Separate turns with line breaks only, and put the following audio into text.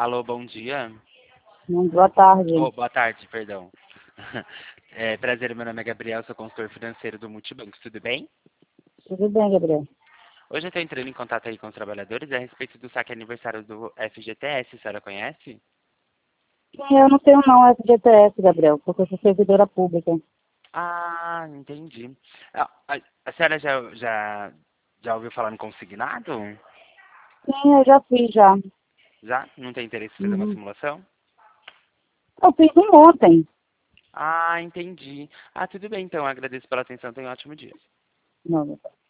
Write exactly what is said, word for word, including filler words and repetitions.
Alô, bom dia.
Hum, Boa tarde.
Oh, boa tarde, perdão. É, prazer, meu nome é Gabriel, sou consultor financeiro do Multibanco, tudo bem?
Tudo bem, Gabriel?
Hoje eu estou entrando em contato aí com os trabalhadores a respeito do saque aniversário do F G T S, a senhora conhece?
Sim, eu não tenho não F G T S, Gabriel, porque eu sou servidora pública.
Ah, entendi. Ah, A, a senhora já, já, já ouviu falar no consignado?
Sim, eu já fiz já.
Já? Não tem interesse em fazer uma
Uhum.
simulação?
Eu fiz um ontem.
Ah, entendi. Ah, tudo bem, então, agradeço pela atenção, tenha um ótimo dia.
Não,